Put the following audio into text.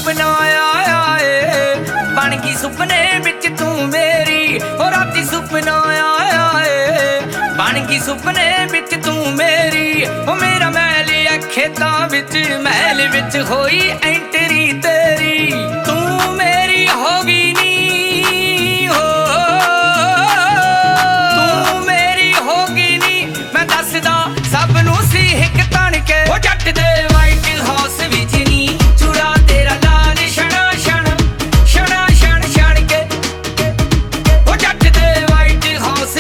ਸੁਪਨਾ ਆਇਆ ਏ ਬਣ ਗਈ ਸੁਪਨੇ ਵਿੱਚ ਤੂੰ ਮੇਰੀ। ਹੋ ਰਾਤੀ ਸੁਪਨਾ ਆਇਆ ਏ ਬਣ ਗਈ ਸੁਪਨੇ ਵਿੱਚ ਤੂੰ ਮੇਰੀ। ਹੋ ਮੇਰਾ ਮਹਿਲ ਆ ਖੇਤਾਂ ਵਿੱਚ, ਮਹਿਲ ਵਿੱਚ ਹੋਈ ਐਂਟਰੀ ਤੇਰੀ। ਤੂੰ ਮੇਰੀ